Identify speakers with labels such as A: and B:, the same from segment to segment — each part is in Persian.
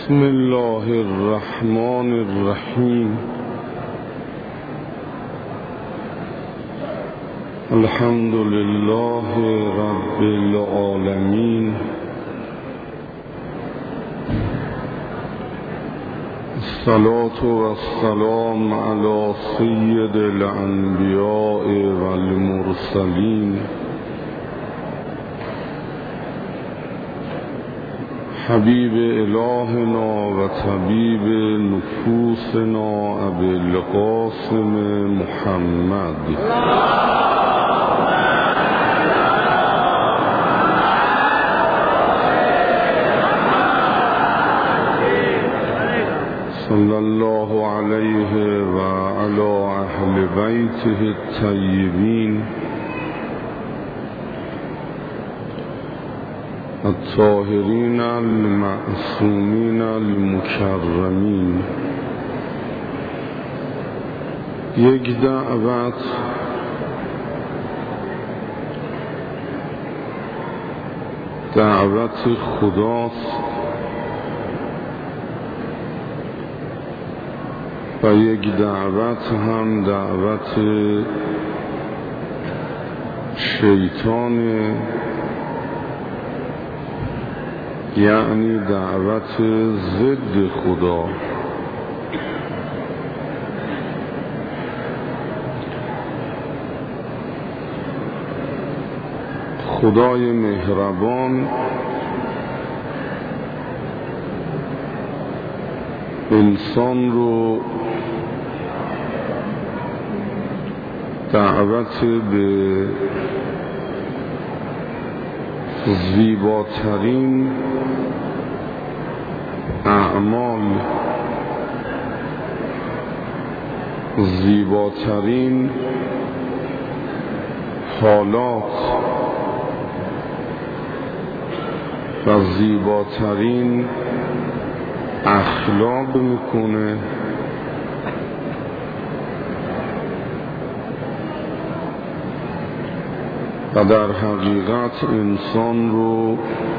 A: بسم الله الرحمن الرحیم. الحمد لله رب العالمین. الصلاة والسلام على سید الانبیاء والمرسلین حبیب الهنا و طبیب نفوسنا ابی القاسم محمد صلی الله علیه و علی اهل بیته الطیبین الطاهرین المعصومین المکرمین. یک دعوت خداست و یک دعوت هم دعوت شیطانه، یعنی دعوت ضد خدا. خدای مهربان انسان رو دعوت به زیباترین اعمال، زیباترین حالات و زیباترین اخلاق میکنه و در حقیقت انسان رو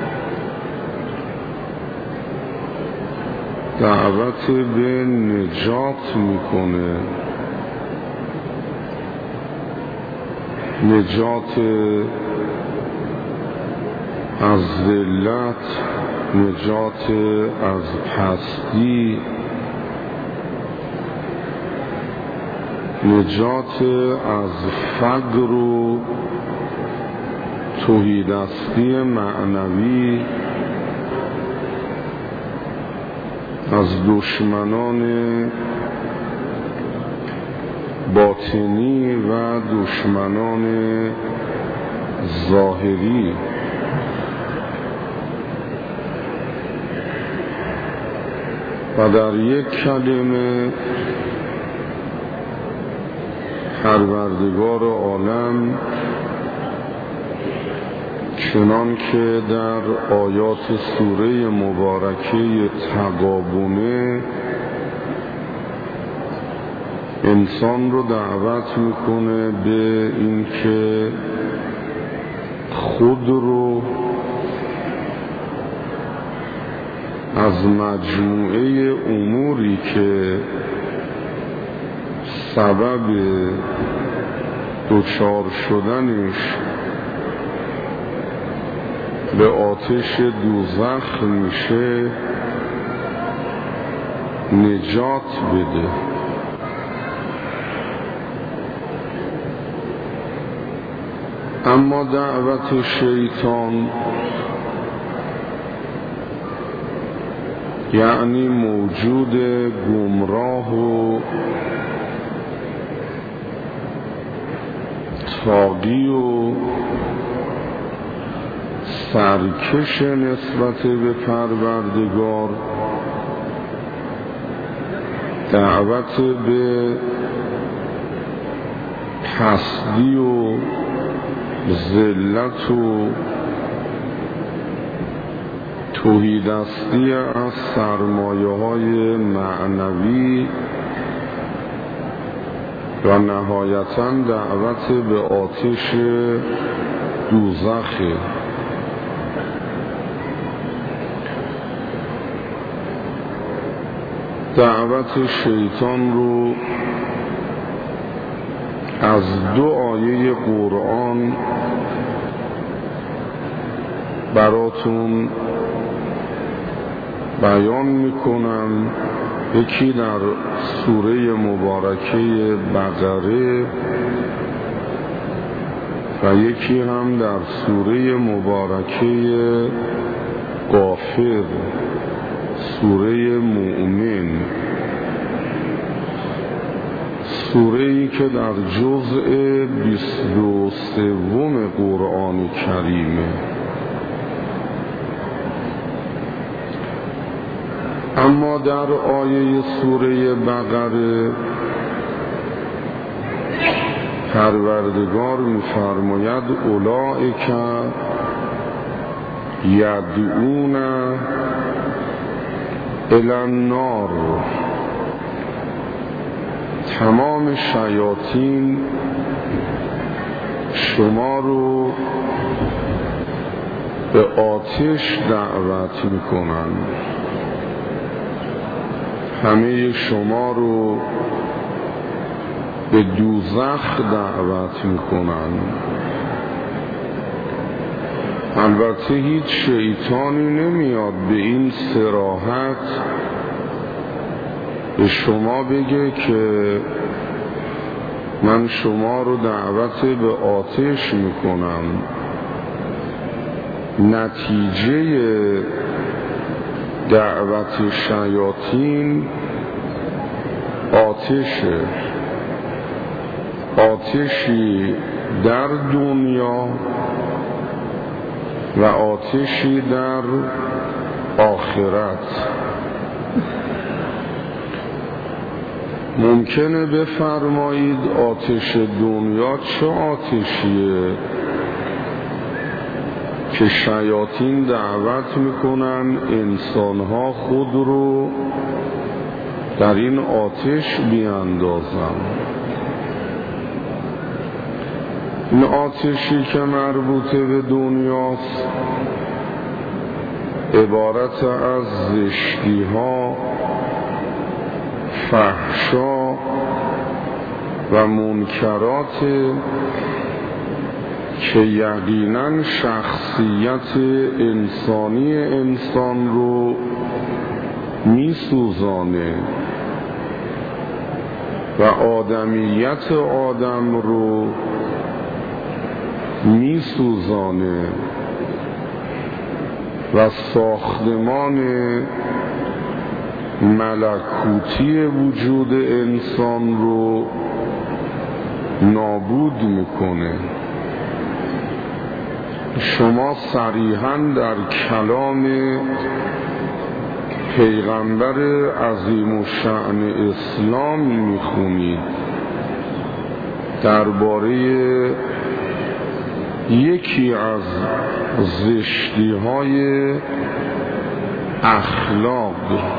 A: دعوت به نجات میکنه، نجات از ذلت، نجات از پستی، نجات از فقر و تهیدستی معنوی، از دشمنان باطنی و دشمنان ظاهری. و در یک کلمه پروردگار عالم چنان که در آیات سوره مبارکه تغابنه انسان رو دعوت میکنه به این که خود رو از مجموعه اموری که سبب دچار شدنش به آتش دوزخ میشه نجات بده. اما دعوت شیطان یعنی موجود گمراه و طاغی و سرکش نسبت به پروردگار، دعوت به پستی و ذلت و تهیدستی از سرمایه‌های معنوی و نهایتاً دعوت به آتش دوزخه. دعوت شیطان رو از دو آیه قرآن براتون بیان میکنم. یکی در سوره مبارکه بقره و یکی هم در سوره مبارکه غافر، سوره مؤمن، سوره‌ای که در جزء 23 قرآن کریمه. اما در آیه سوره بقره پروردگار می‌فرماید اولئک یدعون الی النار، تمام شیاطین شما رو به آتش دعوت میکنن، همه شما رو به دوزخ دعوت میکنن. البته هیچ شیطانی نمیاد به این صراحت به شما بگه که من شما رو دعوت به آتش میکنم. نتیجه دعوت شیاطین آتشه، آتشی در دنیا و آتشی در آخرت. ممکنه بفرمایید آتش دنیا چه آتشیه که شیاطین دعوت میکنن انسانها خود رو در این آتش بیاندازن؟ این آتشی که مربوط به دنیاست عبارت از زشتی ها، فحشا و منکرات که یقینا شخصیت انسانی انسان رو میسوزانه و آدمیت آدم رو میسوزانه و ساختمان ملکوتی وجود انسان رو نابود میکنه. شما صریحاً در کلام پیغمبر عظیم الشأن اسلام میخونید درباره یکی از زشتی های اخلاق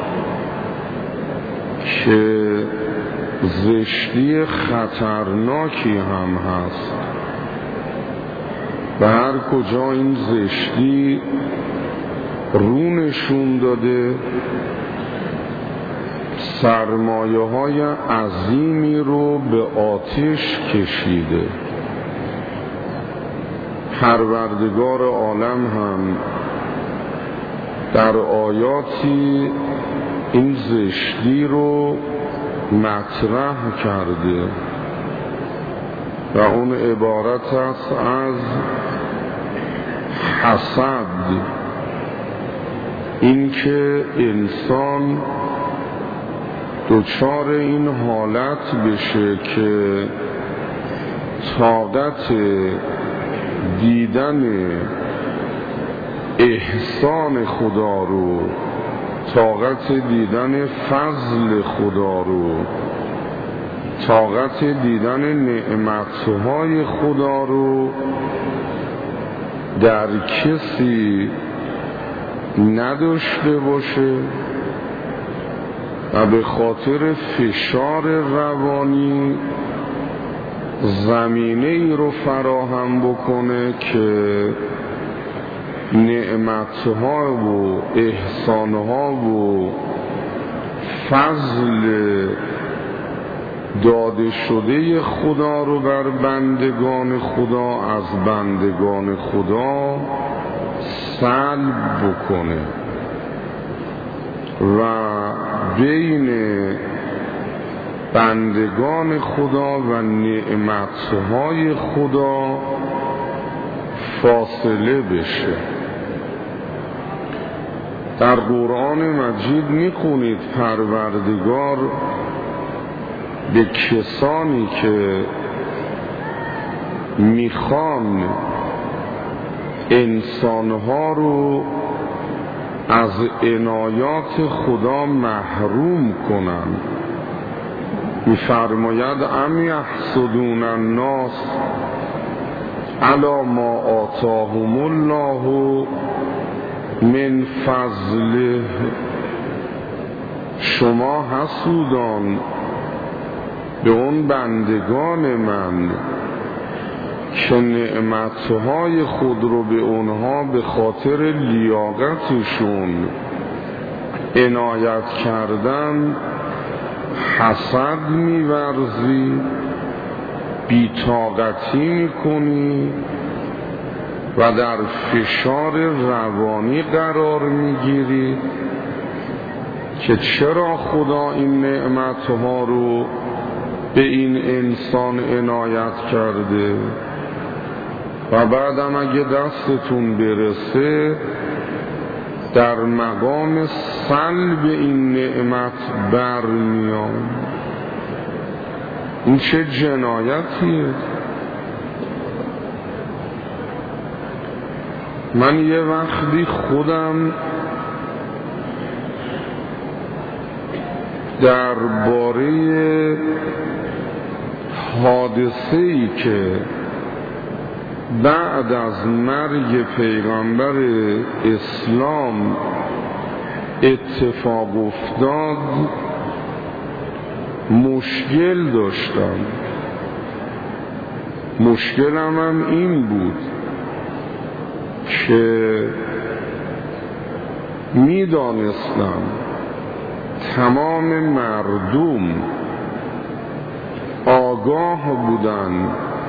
A: که زشتی خطرناکی هم هست و هر کجا این زشتی رو نشون داده سرمایه های عظیمی رو به آتش کشیده. پروردگار عالم هم در آیاتی این زشتی رو مطرح کرده و اون عبارت است از حسد، اینکه انسان دچار این حالت بشه که طاقت دیدن احسان خدا رو، طاقت دیدن فضل خدا رو، طاقت دیدن نعمتهای خدا رو در کسی نداشته باشه و به خاطر فشار روانی زمینه ای رو فراهم بکنه که نعمتها و احسانها و فضل داده شده خدا رو بر بندگان خدا از بندگان خدا سلب بکنه و بین بندگان خدا و نعمتهای خدا فاصله بشه. در قرآن مجید میخونید پروردگار به کسانی که میخوان انسانها رو از عنایات خدا محروم کنند میفرماید ام یحسدون الناس علی ما آتاهم الله من فضله. شما حسودان به اون بندگان من که نعمتهای خود رو به اونها به خاطر لیاقتشون عنایت کردن حسد می‌ورزی، بی‌طاقتی می‌کنی و در فشار روانی قرار می‌گیری که چرا خدا این نعمتها رو به این انسان عنایت کرده و بعدم اگه دستتون برسه در مقام سلب این نعمت برمیان. این چه جنایتیه؟ من یه وقتی خودم درباره حادثه‌ای که بعد از مرگ پیغمبر اسلام اتفاق افتاد مشکل داشتم. مشکلم هم این بود که میدانستم تمام مردم آگاه بودند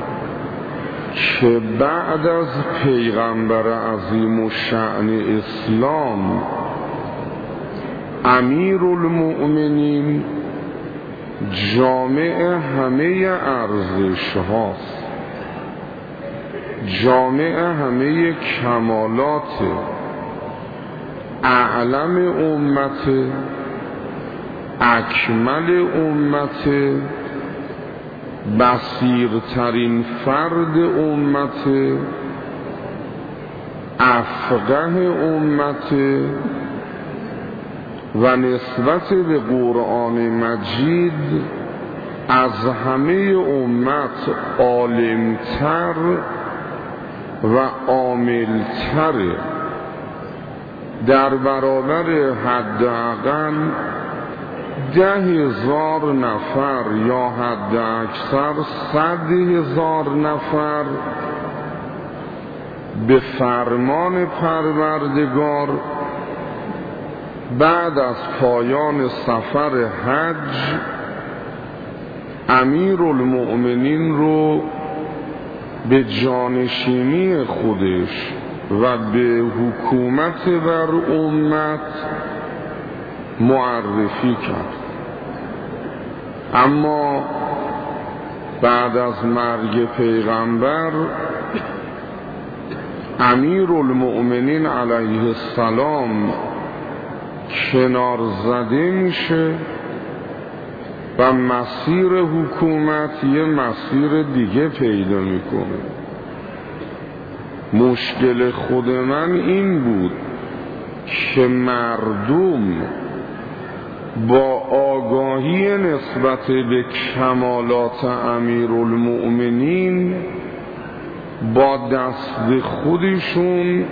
A: که بعد از پیغمبر عظیم الشأن اسلام امیرالمؤمنین جامع همه ارزش هاست، جامع همه کمالات، اعلم امت، اکمل امت، بصیرترین فرد امت، افقه امت و نسبت به قرآن مجید از همه امت عالمتر و عاملتر. در برابر حداقل 10,000 نفر یا حد اکثر 100,000 نفر به فرمان پروردگار بعد از پایان سفر حج امیرالمؤمنین رو به جانشینی خودش و به حکومت بر امت معرفی کرد. اما بعد از مرگ پیغمبر امیرالمؤمنین علیه السلام کنار زده میشه و مسیر حکومت یه مسیر دیگه پیدا میکنه. مشکل خود من این بود که مردم با آگاهی نسبت به کمالات امیرالمؤمنین با دست خودشون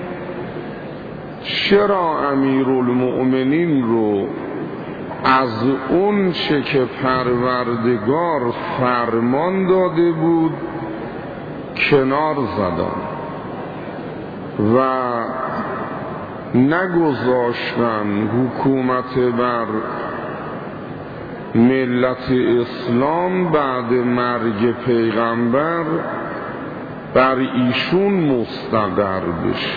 A: چرا امیرالمؤمنین رو از اون چه که پروردگار فرمان داده بود کنار زدن و نگذاشتن حکومت بر ملت اسلام بعد مرگ پیغمبر بر ایشون مستقر بشه.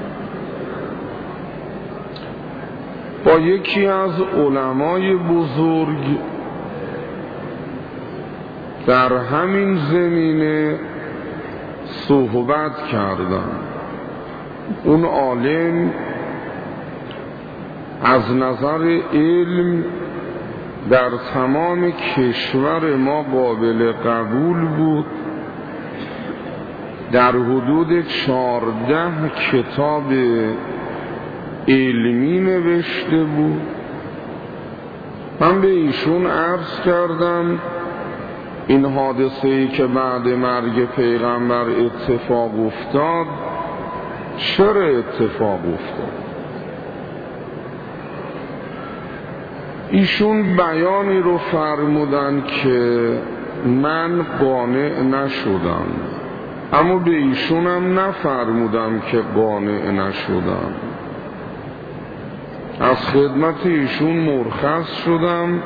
A: با یکی از علمای بزرگ در همین زمینه صحبت کردم. اون عالم از نظر علم در تمام کشور ما قابل قبول بود. در حدود 14 کتاب علمی نوشته بود. من به ایشون عرض کردم این حادثه‌ای که بعد مرگ پیغمبر اتفاق افتاد چرا اتفاق افتاد؟ ایشون بیانی رو فرمودن که من قانع نشدم، اما به ایشونم نفرمودم که قانع نشدم. از خدمت ایشون مرخص شدم.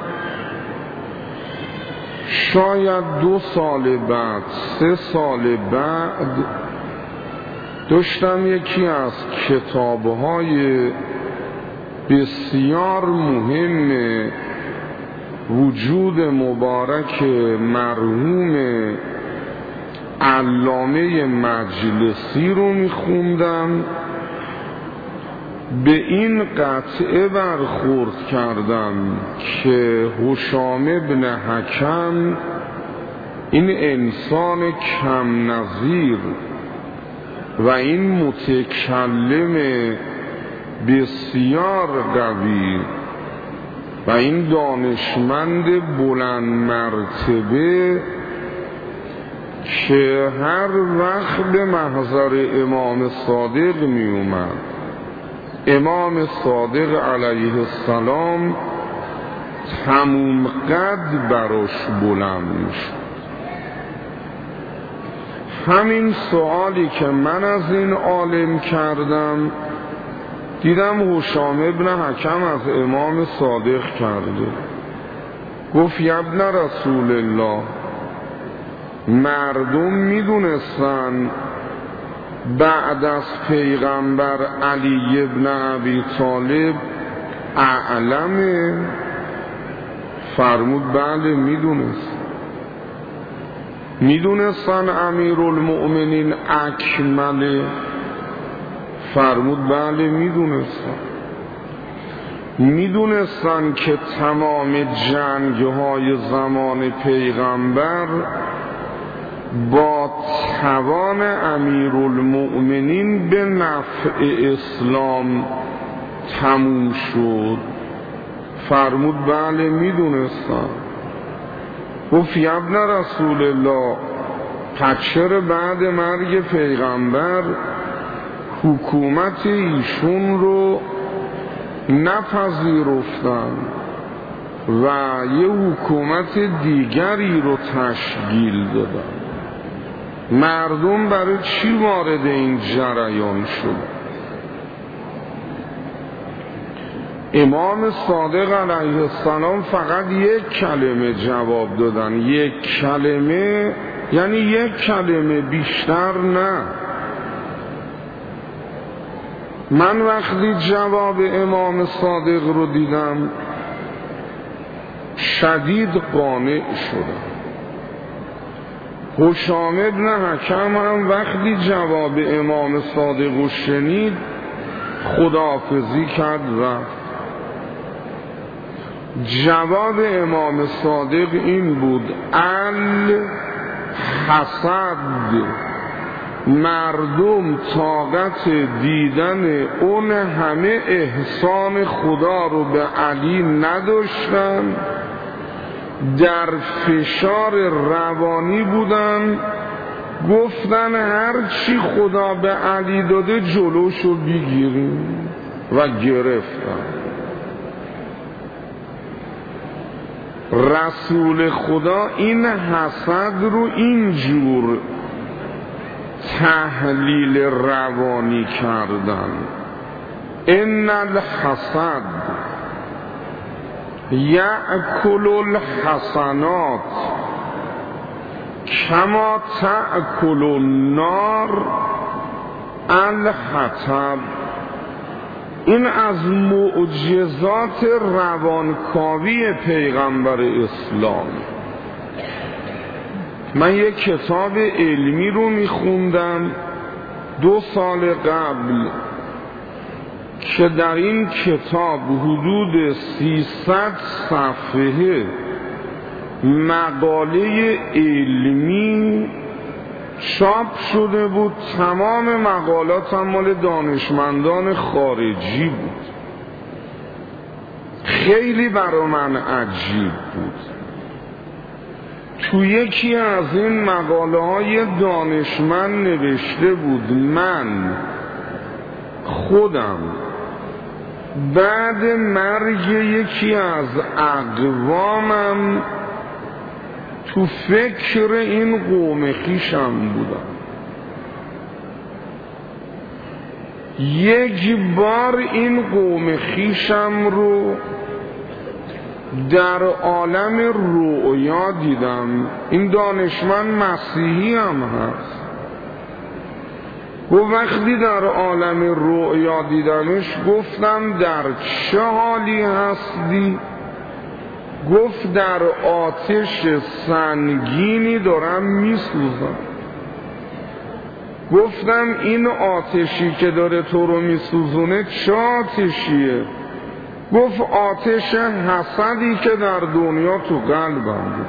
A: شاید 2 سال بعد 3 سال بعد داشتم یکی از کتاب‌های بسیار مهم وجود مبارک مرحوم علامه مجلسی رو میخوندم. به این قطعه برخورد کردم که هشام بن حکم این انسان کم نظیر و این متکلم بسیار قوی و این دانشمند بلند مرتبه که هر وقت به محضر امام صادق می اومد، امام صادق علیه السلام تموم قد براش بلند می شد. همین سوالی که من از این عالم کردم دیدم هشام ابن حکم از امام صادق کرده. گفت یا ابن رسول الله، مردم میدونستن بعد از پیغمبر علی ابن ابی طالب اعلمه؟ فرمود بله میدونستن امیرالمؤمنین اکمله؟ فرمود بله میدونستن که تمام جنگ‌های زمان پیغمبر با توان امیرالمؤمنین به نفع اسلام تموم شد؟ فرمود بله میدونستن. گفت یا ابن رسول الله، پس چرا بعد مرگ پیغمبر حکومت ایشون رو نپذیرفتن و یه حکومت دیگری رو تشکیل دادن؟ مردم برای چی وارد این جریان شد؟ امام صادق علیه السلام فقط یک کلمه جواب دادن. یک کلمه یعنی یک کلمه، بیشتر نه. من وقتی جواب امام صادق رو دیدم شدید قانع شدم. هشام ابن حکم هم وقتی جواب امام صادق رو شنید خداحافظی کرد رفت. جواب امام صادق این بود: الحسد، مردم طاقت دیدن اون همه احسان خدا رو به علی نداشتن، در فشار روانی بودن، گفتن هر چی خدا به علی داده جلوشو بگیریم و گرفتن. رسول خدا این حسد رو اینجور تحلیل روانی کردن: ان الحسد یأکل الحسنات کما تأکل النار الحطب. این از معجزات روانکاوی پیغمبر اسلام. من یک کتاب علمی رو میخوندم 2 سال قبل که در این کتاب حدود 300 صفحه مقاله علمی چاپ شده بود. تمام مقالات هم مال دانشمندان خارجی بود. خیلی برای من عجیب بود. تو یکی از این مقاله های دانشمند نوشته بود من خودم بعد مرگ یکی از اقوامم تو فکر این قوم خویشم بودم. یک بار این قوم خویشم رو در عالم رؤیا دیدم. این دانشمند مسیحی هم هست. و وقتی در عالم رؤیا دیدمش گفتم در چه حالی هستی؟ گفت در آتش سنگینی دارم میسوزم. گفتم این آتشی که داره تو رو میسوزونه چه آتشیه؟ گفت آتش حسدی که در دنیا تو قلبم بود.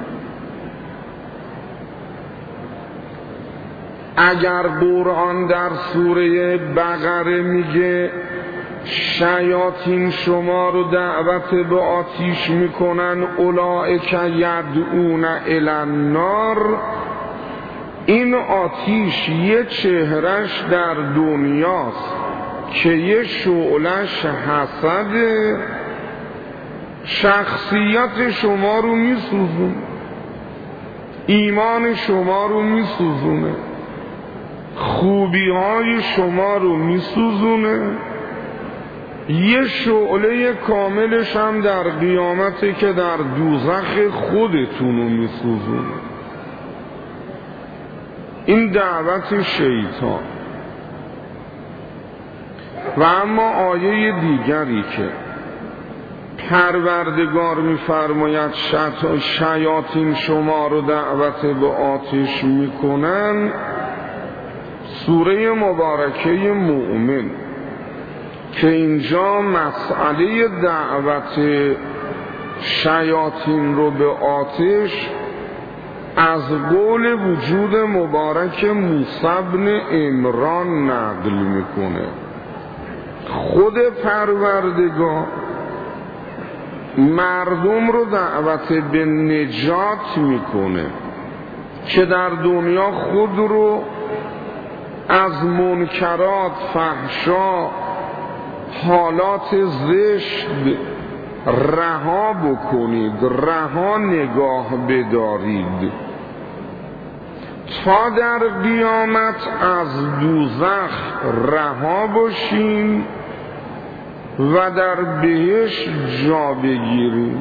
A: اگر قرآن در سوره بقره میگه شیاطین شما رو دعوت به آتیش میکنن اولئک یدعون الی النار، این آتیش یه چهرش در دنیاست که یه شعلش حسده، شخصیت شما رو میسوزونه، ایمان شما رو میسوزونه، خوبی های شما رو میسوزونه، یه شعله کاملش هم در قیامته که در دوزخ خودتون رو میسوزونه. این دعوت شیطان. و اما آیه دیگری که پروردگار میفرماید شیاطین شما رو دعوت به آتش میکنن، سوره مبارکه مؤمن که اینجا مسئله دعوت شیاطین رو به آتش از قول وجود مبارک موسی بن عمران نقل میکنه. خود پروردگار مردم رو دعوت به نجات میکنه که در دنیا خود رو از منکرات، فحشا، حالات زشت رها بکنید، رها نگاه بدارید تا در قیامت از دوزخ رها باشین و در بهشت جا بگیرین.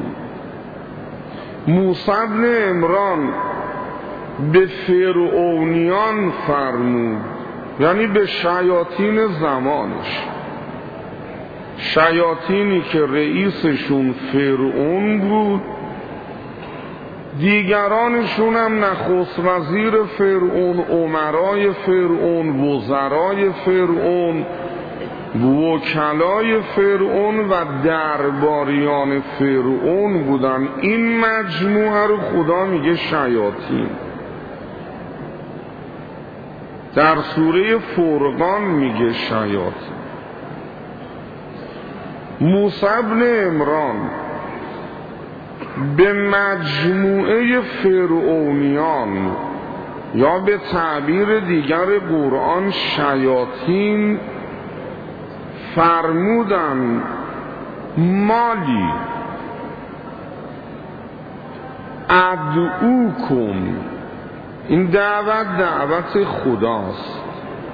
A: موسی بن عمران به فرعونیان فرمود، یعنی به شیاطین زمانش، شیاطینی که رئیسشون فرعون بود، دیگرانشون هم نخست وزیر فرعون، امرای فرعون، وزرای فرعون، وکلای فرعون و درباریان فرعون بودن. این مجموعه رو خدا میگه شیاطین. در سوره فرقان میگه شیاطین. موسی بن عمران به مجموعه فرعونیان یا به تعبیر دیگر قرآن شیاطین فرمودن مالی ادعوکم، این دعوت خداست،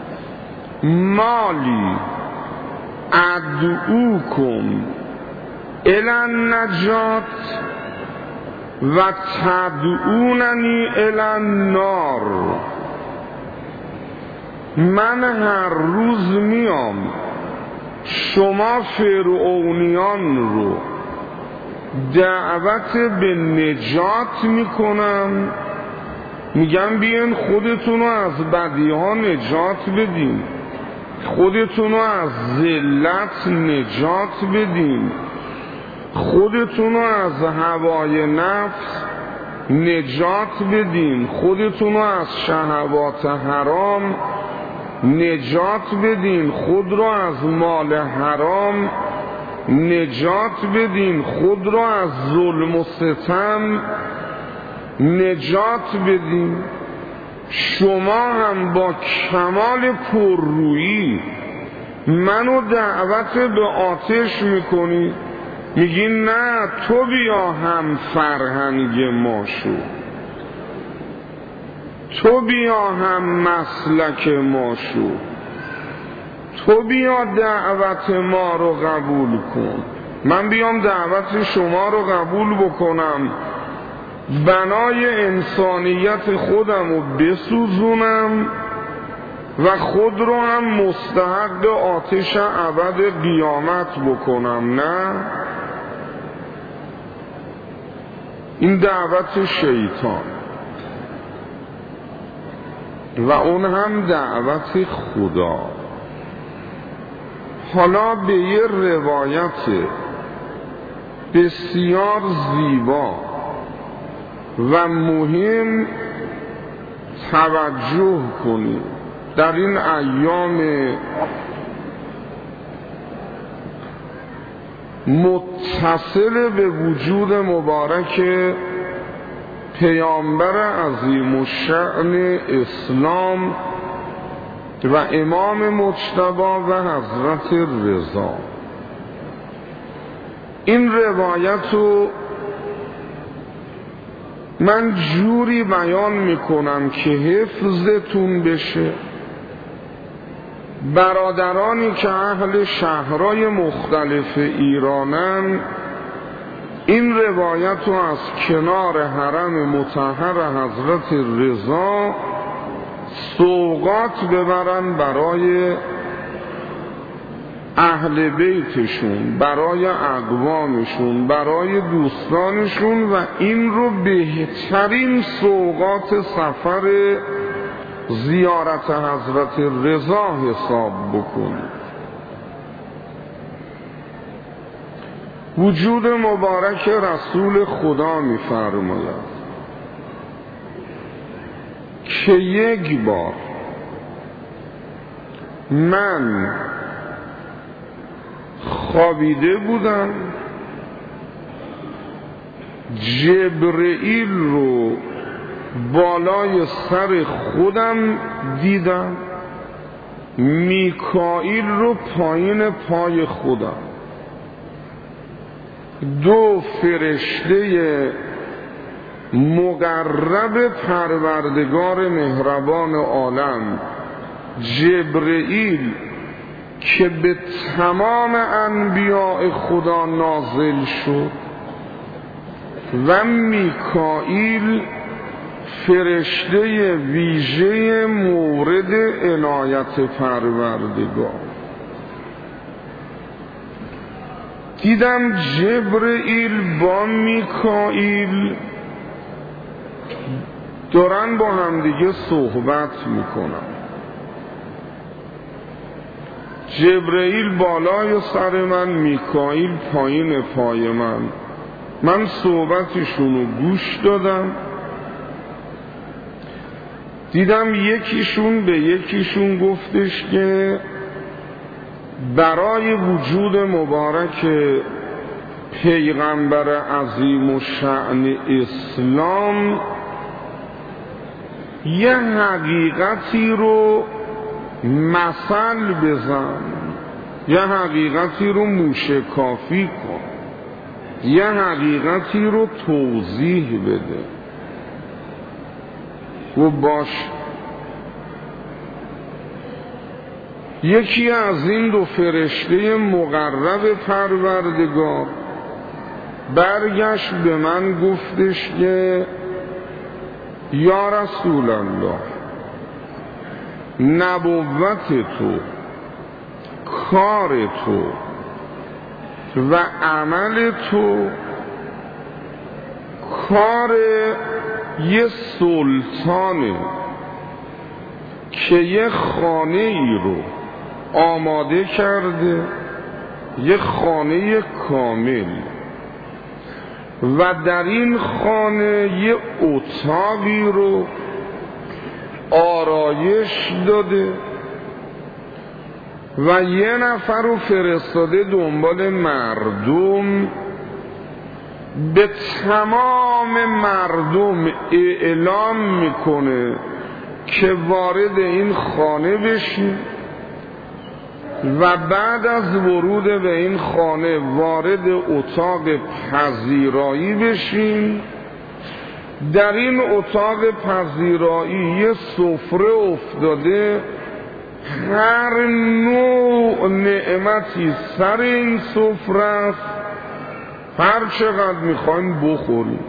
A: مالی ادعوکم الی النجات و تدعوننی الی النار. من هر روز میام شما فرعونیان رو دعوت به نجات میکنم، میگم بیاین خودتونو از بدیها نجات بدین، خودتونو از ذلت نجات بدین، خودتونو از هوای نفس نجات بدین، خودتونو از شهوات حرام نجات بدین، خود را از مال حرام نجات بدین، خود را از ظلم و ستم نجات بدین. شما هم با کمال پررویی منو دعوت به آتش میکنی، میگی نه تو بیا هم فرهنگ ما شو، تو بیا هم مسلک ما شو، تو بیا دعوت ما رو قبول کن. من بیام دعوت شما رو قبول بکنم، بنای انسانیت خودم رو بسوزونم و خود رو هم مستحق آتش ابد قیامت بکنم؟ نه، این دعوت شیطان و اون هم دعوت خدا. حالا به یه روایت بسیار زیبا و مهم توجه کنید. در این ایام متصل به وجود مبارک پیامبر عظیم الشأن اسلام و امام مجتبی و حضرت رضا، این روایت رو من جوری بیان میکنم که حفظتون بشه. برادرانی که اهل شهرهای مختلف ایرانن این روایت رو از کنار حرم مطهر حضرت رضا سوغات ببرن برای اهل بیتشون، برای اقوامشون، برای دوستانشون و این رو بهترین سوغات سفر زیارت حضرت رضا حساب بکنید. وجود مبارک رسول خدا می‌فرماید که یک بار من خوابیده بودم، جبرئیل رو بالای سر خودم دیدم، میکائیل رو پایین پای خودم، دو فرشته مقرب پروردگار مهربان عالم، جبرئیل که به تمام انبیاء خدا نازل شد و میکائیل فرشته ویژه مورد عنایت پروردگار. دیدم جبرئیل با میکائیل دارن با همدیگه صحبت میکنن. جبرئیل بالای سر من، میکائیل پایین پای من صحبتشون رو گوش دادم. دیدم یکیشون به یکیشون گفتش که برای وجود مبارک پیغمبر عظیم الشأن اسلام یه حقیقتی رو مثل بزن، یه حقیقتی رو موشکافی کن، یه حقیقتی رو توضیح بده. و باش. یکی از این دو فرشته مقرب پروردگار برگشت به من گفتش که یا رسول الله، نبوت تو، کار تو و عمل تو کار یه سلطانه که یه خانه ای رو آماده کرده، یه خانه کامل، و در این خانه یه اتاقی رو آرایش داده و یه نفر رو فرستاده دنبال مردم، به تمام مردم اعلام میکنه که وارد این خانه بشین و بعد از ورود به این خانه وارد اتاق پذیرایی بشین. در این اتاق پذیرایی یه سفره افتاده، هر نوع نعمتی سر این سفره است، هر چقدر میخواین بخورید.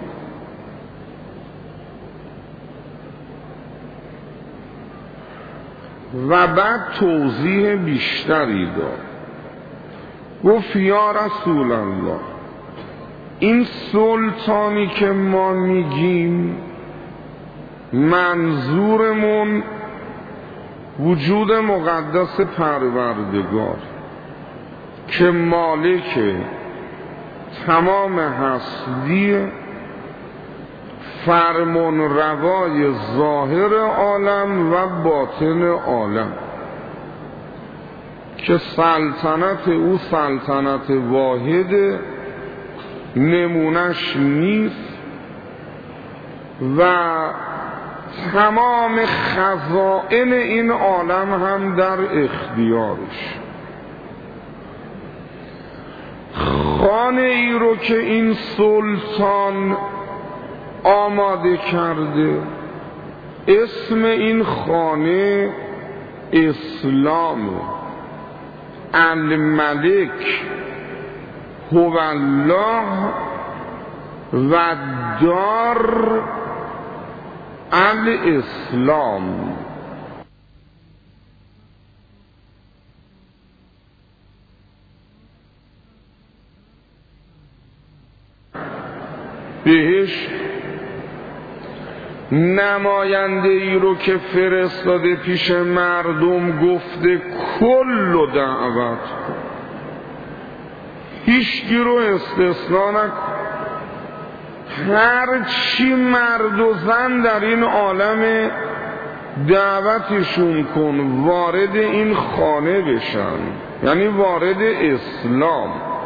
A: و بعد توضیح بیشتری داد. گفت یا رسول الله، این سلطانی که ما میگیم منظورمون وجود مقدس پروردگار که مالک تمام هستی، فرمان روای ظاهر عالم و باطن عالم، که سلطنت او سلطنت واحد، نمونش نیست و تمام خزائن این عالم هم در اختیارش. خانه ای رو که این سلطان آماده کرده، اسم این خانه اسلامه. الملک هو الله و دار الاسلام. بهش نماینده ای رو که فرستاده پیش مردم گفته کل دعوت کن، هیچکی رو استثنا نکن، هر چی مرد و زن در این عالم دعوتشون کن وارد این خانه بشن، یعنی وارد اسلام.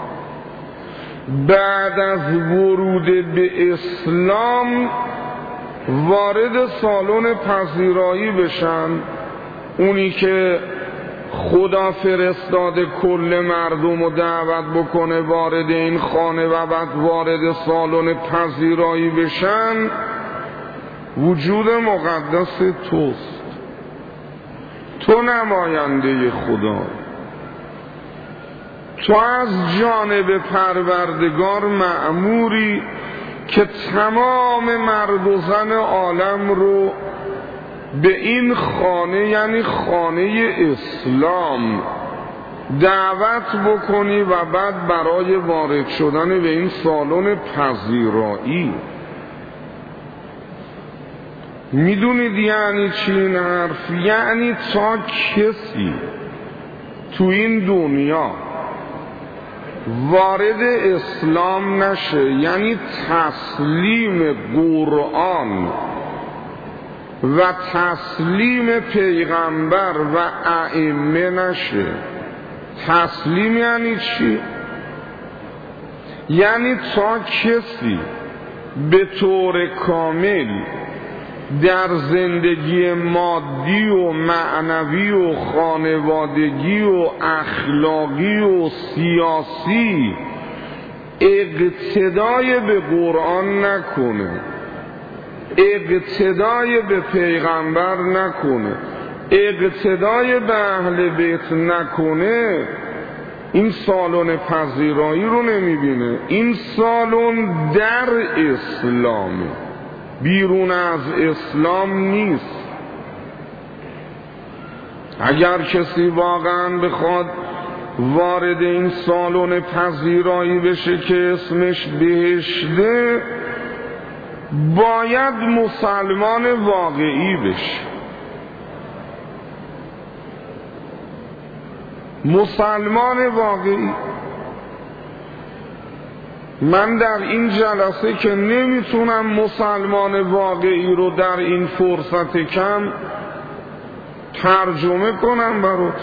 A: بعد از ورود به اسلام وارد سالن پذیرایی بشن، اونی که خدا فرستاده کل مردم رو دعوت بکنه وارد این خانه و بعد وارد سالن پذیرایی بشن، وجود مقدس توست، تو نماینده خدا، تو از جانب پروردگار مأموری که تمام مرد و زن عالم رو به این خانه، یعنی خانه اسلام، دعوت بکنی و بعد برای وارد شدن به این سالن پذیرایی. میدونید یعنی چی این حرف؟ یعنی تا کسی تو این دنیا وارد اسلام نشه، یعنی تسلیم قرآن و تسلیم پیغمبر و ائمه نشه. تسلیم یعنی چی؟ یعنی تا کسی به طور کامل در زندگی مادی و معنوی و خانوادگی و اخلاقی و سیاسی اقتدای به قرآن نکنه، اقتدای به پیغمبر نکنه، اقتدای به اهل بیت نکنه، این سالن پذیرایی رو نمیبینه. این سالن در اسلامه، بیرون از اسلام نیست. اگر کسی واقعا بخواد وارد این سالن پذیرایی بشه که اسمش بهشته، باید مسلمان واقعی بشه. مسلمان واقعی. من در این جلسه که نمیتونم مسلمان واقعی رو در این فرصت کم ترجمه کنم برات،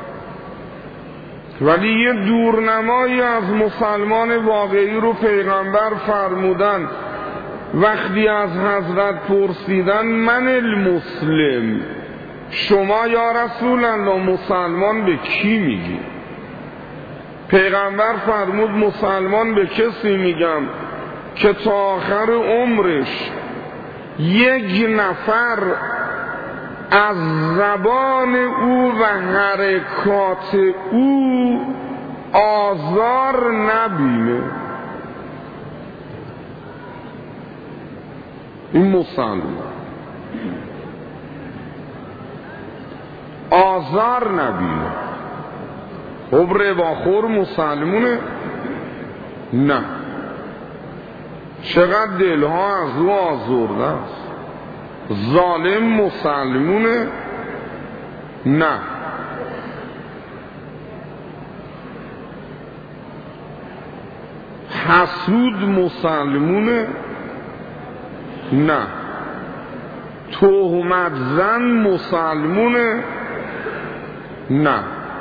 A: ولی یه دورنمایی از مسلمان واقعی رو پیغمبر فرمودن. وقتی از حضرت پرسیدن من المسلم، شما یا رسول الله مسلمان به کی میگی؟ پیغمبر فرمود مسلمان به کسی میگم که تا آخر عمرش یک نفر از زبان او و حرکات او آزار نبینه. این مسلمان آزار نبینه. خب رباخور مسلمونه؟ نه. چقدر دلها از او آزرده است. ظالم مسلمونه؟ نه. حسود مسلمونه؟ نه. تهمت زن مسلمونه؟ نه.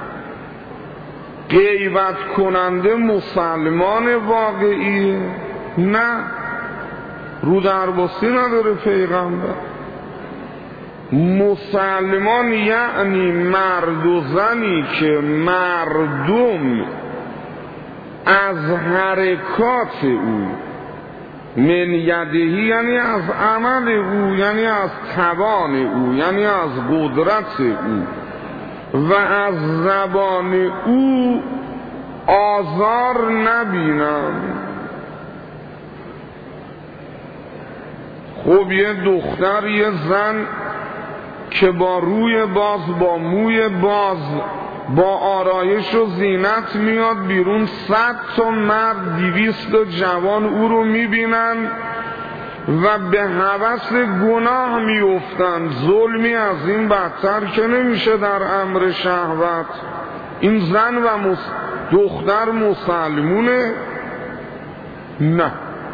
A: غیبت کننده مسلمان واقعی؟ نه. رو درباسی نداره پیغمبر. مسلمان یعنی مرد و زنی که مردم از حرکات او، من یدهی یعنی از عمل او، یعنی از توان او، یعنی از قدرت او و از زبان او آزار نبینم. خب یه دختر، یه زن که با روی باز، با موی باز، با آرایش و زینت میاد بیرون، 100 تا مرد، 200 تا جوان او رو میبینن و به هوس گناه میافتند. ظلمی از این بدتر که نمیشه در امر شهوت. این زن و دختر مسلمونه؟ نه.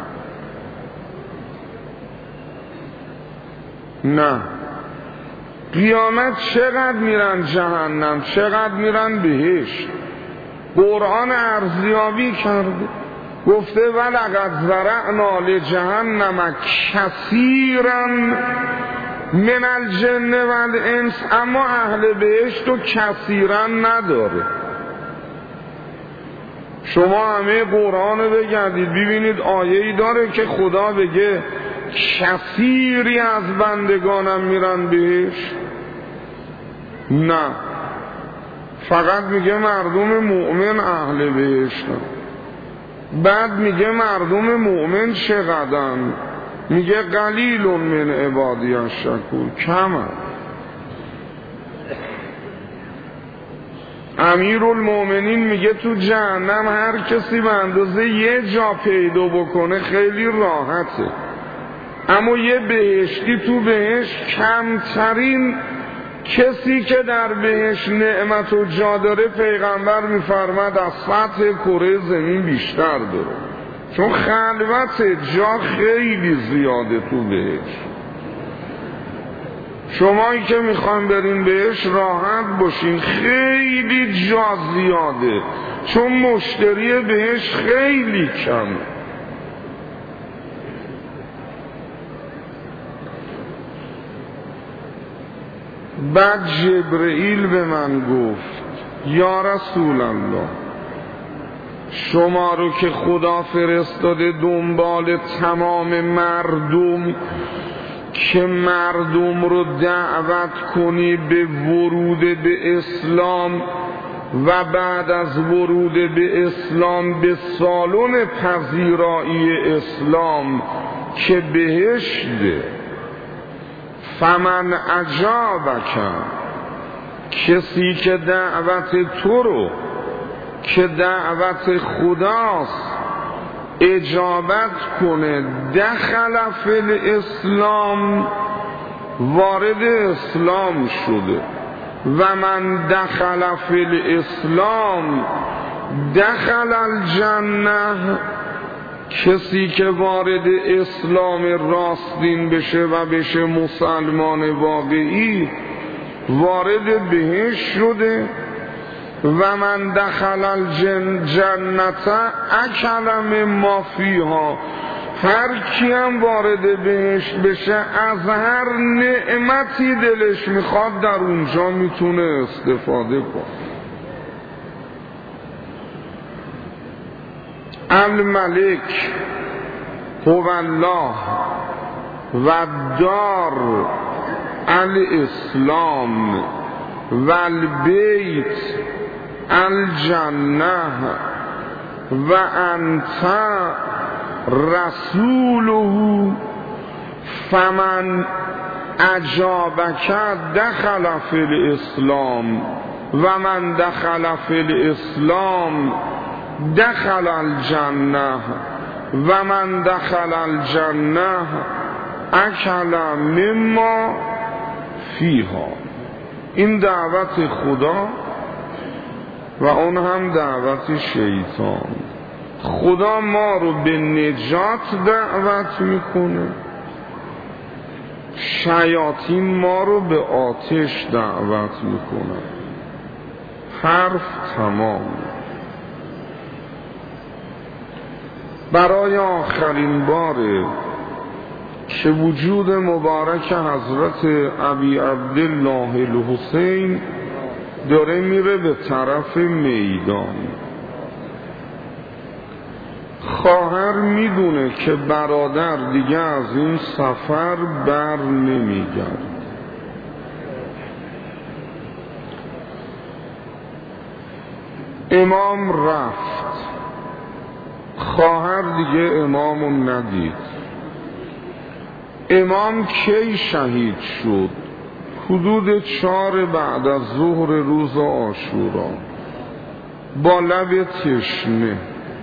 A: نه. قیامت چقدر میرن جهنم، چقدر میرن بهشت. قرآن ارزیابی کرده، گفته ولقد ذرأنا لجهنم کثیرا من الجن والانس، اما اهل بهشت رو کثیرا نداره. شما همه قرآن رو بگردید ببینید آیه‌ای داره که خدا بگه کثیری از بندگانم میرن بهش؟ نه. فقط میگه مردم مؤمن اهل بهشتن. بعد میگه مردم مؤمن چقدرن؟ میگه قلیل من عبادی الشکور، کمه. امیرالمؤمنین میگه تو جهنم هر کسی به اندازه یه جا پیدا بکنه خیلی راحته، اما یه بهشتی تو بهشت کمترین کسی که در بهشت نعمت و جا داره پیغمبر میفرماد از سطح کره زمین بیشتر داره، چون خلوت جا خیلی زیاده تو بهشت. شمایی که میخواین برین بهشت راحت باشین، خیلی جا زیاده، چون مشتری بهشت خیلی کمه. بعد جبرئیل به من گفت یا رسول الله، شما رو که خدا فرستاده دنبال تمام مردم که مردم رو دعوت کنی به ورود به اسلام و بعد از ورود به اسلام به سالن پذیرایی اسلام که بهشته. فمن اجابک، کسی که دعوت تو رو که دعوت خداست اجابت کنه، دخل فی الاسلام، وارد اسلام شده. و من دخل فی الاسلام دخل الجنه، کسی که وارد اسلام راستین بشه و بشه مسلمان واقعی وارد بهشت شده. و من دخل الجنت اکل مما فیها، هر کی هم وارد بهشت بشه از هر نعمتی دلش میخواد در اونجا میتونه استفاده کنه. الملک هو الله و دار الاسلام و البیت الجنه و انت رسوله فمن اجابک دخل فی الاسلام و من دخل فی الاسلام دخل الجنه و من دخل الجنه اکل مما فیها. این دعوت خدا و اون هم دعوت شیطان. خدا ما رو به نجات دعوت میکنه، شیاطین ما رو به آتش دعوت میکنه. حرف تمام. برای آخرین باره که وجود مبارک حضرت ابی عبدالله الحسین داره میره به طرف میدان. خواهر میدونه که برادر دیگه از این سفر بر نمیگرد. امام رفت، خواهر دیگه امامو ندید. امام کی شهید شد؟ حدود 4 بعد از ظهر روز عاشورا، با لب تشنه،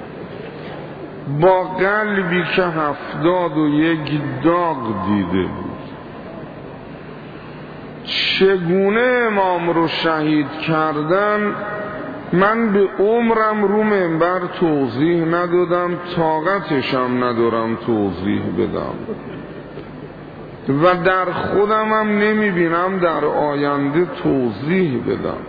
A: با قلبی که 71 داغ دیده بود. چگونه امام رو شهید کردن من به عمرم رو منبر توضیح ندادم، طاقتشم ندارم توضیح بدم و در خودم هم نمیبینم در آینده توضیح بدم.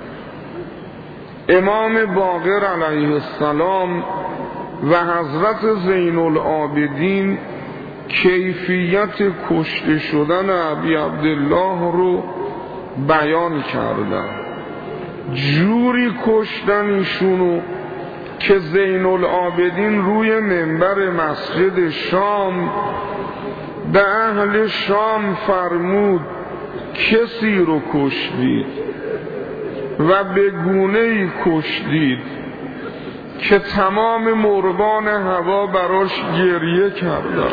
A: امام باقر علیه السلام و حضرت زین العابدین کیفیت کشته شدن ابی عبدالله رو بیان کردن. جوری کشتن ایشونو که زین العابدین روی منبر مسجد شام به اهل شام فرمود کسی رو کشتید و به گونه‌ای کشتید که تمام مرغان هوا براش گریه کردن.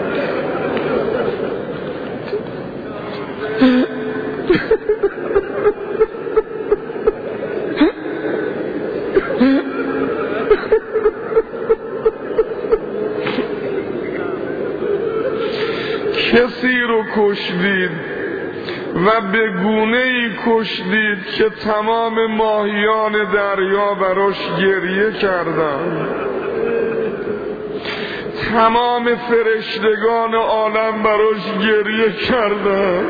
A: کسی رو کشتید و به گونه‌ای کشتید که تمام ماهیان دریا براش گریه کردند. تمام فرشتگان عالم براش گریه کردند.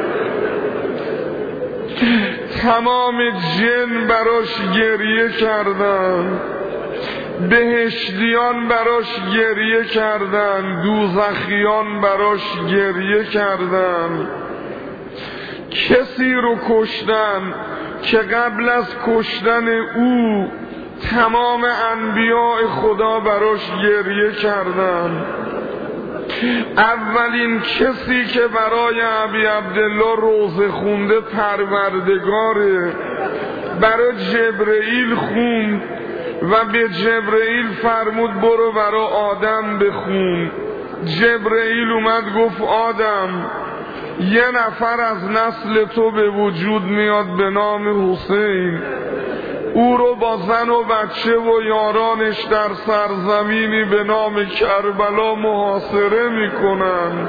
A: تمام جن براش گریه کردند. بهشتیان براش گریه کردند. دوزخیان براش گریه کردند. کسی رو کشتن که قبل از کشتن او تمام انبیاء خدا براش گریه کردن. اولین کسی که برای ابی عبدالله روزه خونده پروردگاره برای جبرئیل خوند و به جبرئیل فرمود برو برای آدم بخون. جبرئیل اومد گفت آدم یه نفر از نسل تو به وجود میاد به نام حسین، او رو با زن و بچه و یارانش در سرزمینی به نام کربلا محاصره میکنن.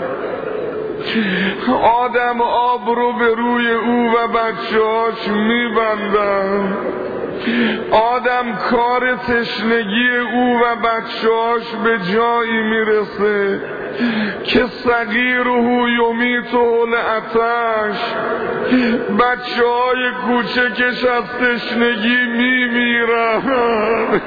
A: آدم آب رو به روی او و بچه‌هاش میبندن. آدم کار تشنگی او و بچه‌هاش به جایی میرسه که صغیره یمیته العطش، بچه‌های کوچکش از تشنگی میمیرن.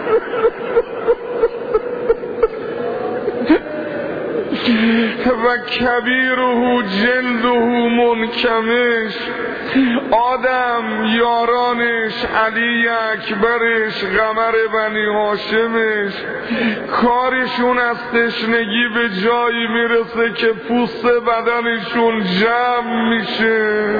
A: و کبیره جلده منکمش، آدم یارانش علی اکبرش قمر بنی هاشمش کارشون از تشنگی به جایی میرسه که پوست بدنشون جمع میشه.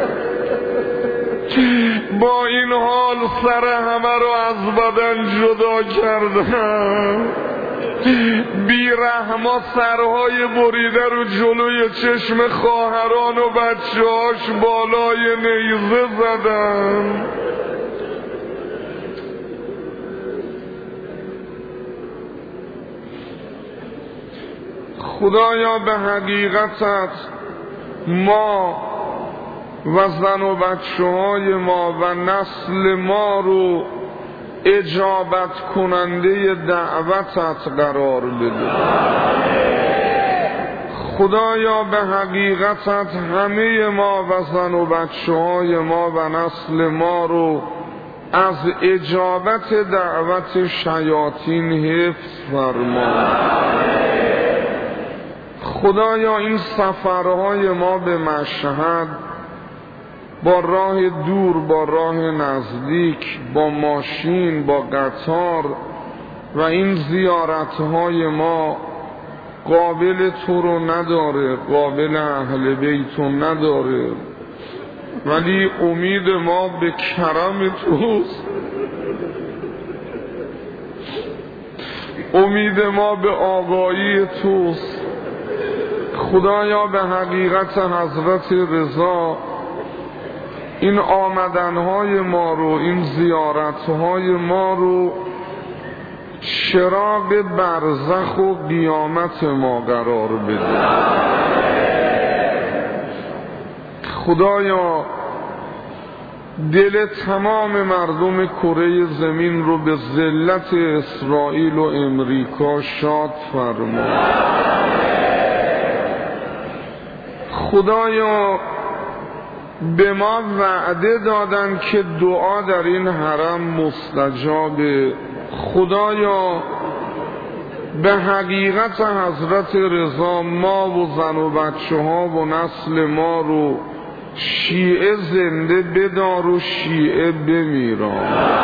A: با این حال سر همه رو از بدن جدا کردن. بیرحما سرهای بریده رو جلوی چشم خواهران و بچه‌هاش بالای نیزه زدن. خدایا به حقیقتت ما و زن و بچه‌های ما و نسل ما رو اجابت کننده دعوتت قرار بده. خدایا به حقیقتت همه ما و زن و بچه‌های ما و نسل ما رو از اجابت دعوت شیاطین حفظ فرما. خدایا این سفرهای ما به مشهد با راه دور، با راه نزدیک، با ماشین، با قطار و این زیارتهای ما قابل تو رو نداره، قابل اهل بیت رو نداره، ولی امید ما به کرم توست، امید ما به آقایی توست. خدایا به حقیقت حضرت رضا این آمدنهای ما رو، این زیارتهای ما رو چراغ برزخ و قیامت ما قرار بده. خدایا دل تمام مردم کره زمین رو به ذلت اسرائیل و امریکا شاد فرما. خدایا به ما وعده دادن که دعا در این حرم مستجابه. خدایا به حقیقت حضرت رضا ما و زن و بچه ها و نسل ما رو شیعه زنده بدار و شیعه بمیران.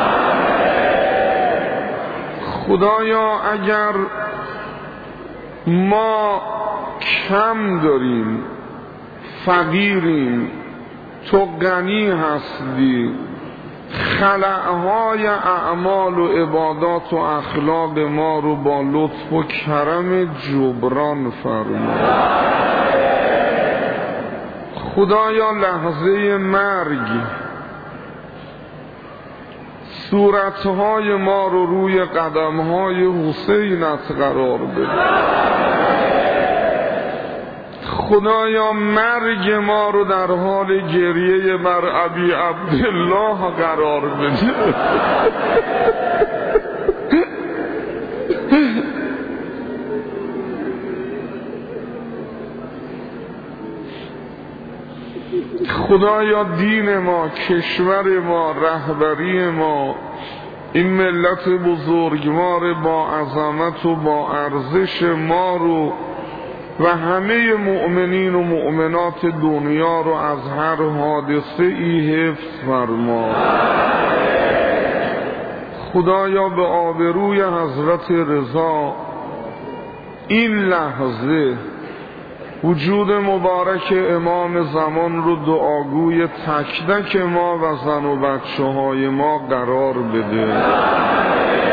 A: خدایا اگر ما کم داریم، فقیریم، تو غنی هستی، خلأهای اعمال و عبادات و اخلاق ما رو با لطف و کرم جبران فرما. خدایا لحظه مرگ صورتهای ما رو روی قدمهای حسینت قرار بده. خدایا مرگ ما رو در حال گریه بر ابی عبدالله قرار بده. خدایا دین ما، کشور ما، رهبری ما، این ملت بزرگوار با عظمت و با ارزش ما رو و همه مؤمنین و مؤمنات دنیا رو از هر حادثه ای حفظ فرما. خدایا به آبروی حضرت رضا این لحظه وجود مبارک امام زمان رو دعاگوی تک تک ما و زن و بچه های ما قرار بده.